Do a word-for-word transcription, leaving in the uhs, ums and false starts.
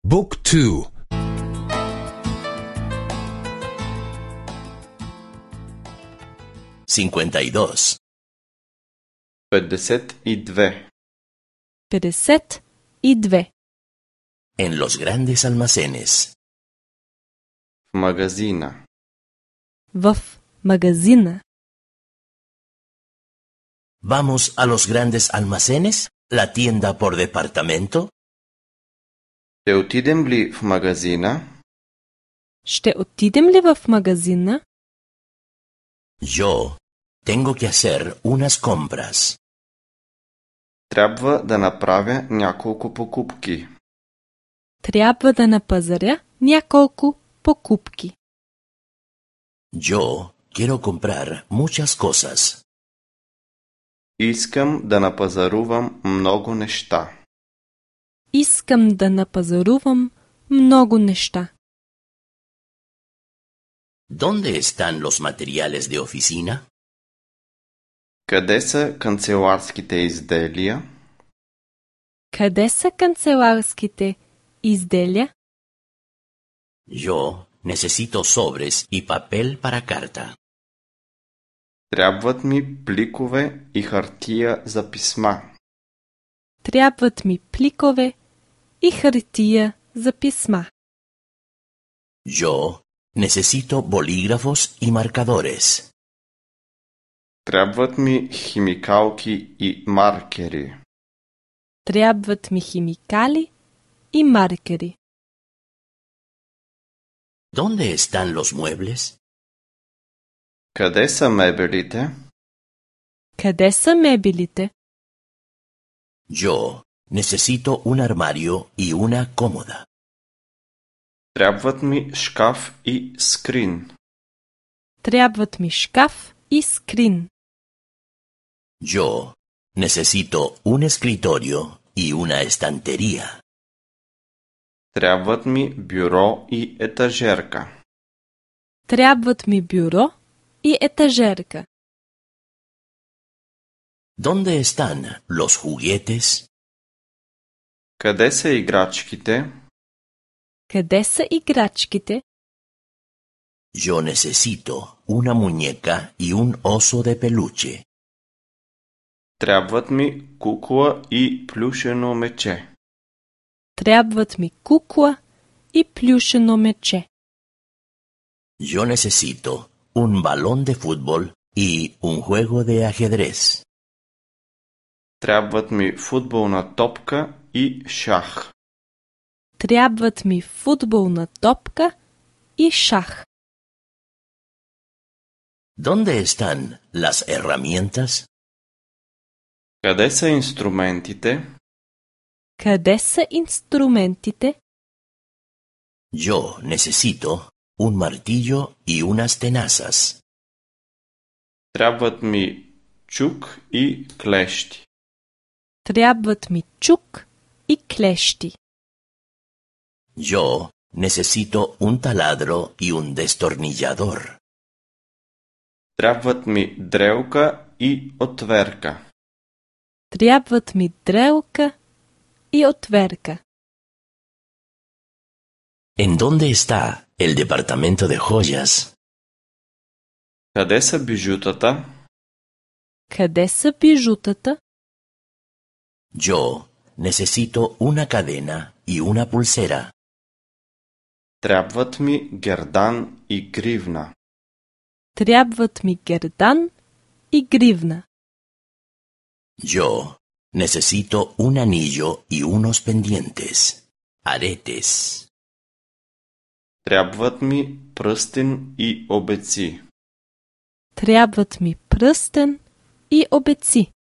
บุ๊กทู cincuenta y dos. петдесет и две. петдесет и две. En los grandes almacenes. В магазина. В магазина. ¿Vamos a los grandes almacenes? ¿La tienda por departamento? Ще отидем ли в магазина? Ще отидем ли в магазина? Yo tengo que hacer unas compras. Трябва да направя няколко покупки. Трябва да напазаря няколко покупки. Yo quiero comprar muchas cosas. Искам да напазарувам много неща. Искам да напазарувам много неща. ¿Dónde están los materiales de oficina? Къде са канцеларските изделия? Къде са канцеларските изделия? Yo necesito sobres y papel para carta. Трябват ми пликове и хартия за писма. Трябват ми пликове и хартия за писма. Yo necesito bolígrafos y marcadores. Трябват ми химикалки и маркери. Трябват ми химикали и маркери. ¿Dónde están los muebles? Къде са мебелите? Къде са мебелите? Yo necesito un armario y una cómoda. Трябват ми шкаф и скрин. Трябват ми шкаф и скрин. Yo necesito un escritorio y una estantería. Трябват ми бюро и етажерка. Трябват ми бюро и етажерка. ¿Dónde están los juguetes? Къде са играчките? Къде са играчките? Yo necesito una muñeca y un oso de peluche. Трябват ми кукла и плюшено мече. Трябват ми кукла и плюшено мече. Yo necesito un balón de fútbol y un juego de ajedrez. Трябват ми футболна топка и шах. Трябват ми футболна топка и шах. ¿Dónde están las herramientas? Къде са инструментите? Къде са инструментите? Yo necesito un martillo y unas tenazas. Трябват ми чук и клещи. Трябват ми чук и клещи. Yo necesito un taladro y un destornillador. Трябват ми дрелка и отверка. Трябват ми дрелка и отверка. ¿En dónde está el departamento de joyas? Къде са бижутата? Къде са бижутата? Yo necesito una cadena y una pulsera. Трябват ми гердан и гривна. Трябват ми гердан и гривна. Yo necesito un anillo y unos pendientes. Aretes. Трябват ми пръстен и обеци. Трябват ми пръстен и обеци.